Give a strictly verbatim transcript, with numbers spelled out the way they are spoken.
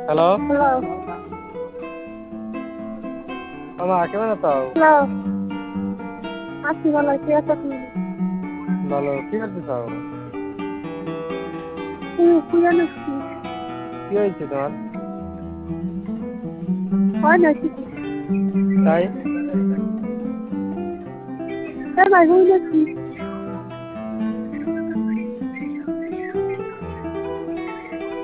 Hello hello মামা কেমন আছো? হ্যালো আছি ভালো কে আছো তুমি? ভালো কি করতেছো? তুমি শুয়ে নাকি? কি হয়েছে তোমার? হয় না কিছু তাই তাই ভাই হই নাকি?